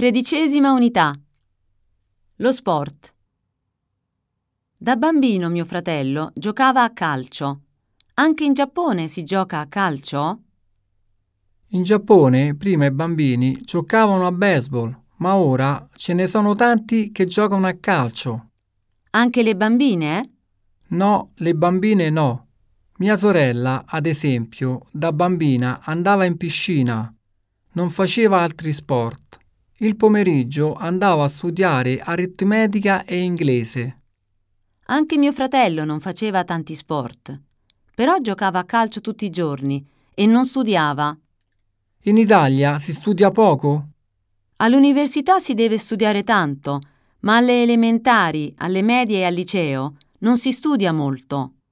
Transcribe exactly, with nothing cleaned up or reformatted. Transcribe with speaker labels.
Speaker 1: Tredicesima unità. Lo sport. Da bambino mio fratello giocava a calcio. Anche in Giappone si gioca a calcio?
Speaker 2: In Giappone prima i bambini giocavano a baseball, ma ora ce ne sono tanti che giocano a calcio.
Speaker 1: Anche le bambine?
Speaker 2: No, le bambine no. Mia sorella, ad esempio, da bambina andava in piscina. Non faceva altri sport. Il pomeriggio andava a studiare aritmetica e inglese.
Speaker 1: Anche mio fratello non faceva tanti sport, però giocava a calcio tutti i giorni e non studiava.
Speaker 2: In Italia si studia poco?
Speaker 1: All'università si deve studiare tanto, ma alle elementari, alle medie e al liceo non si studia molto.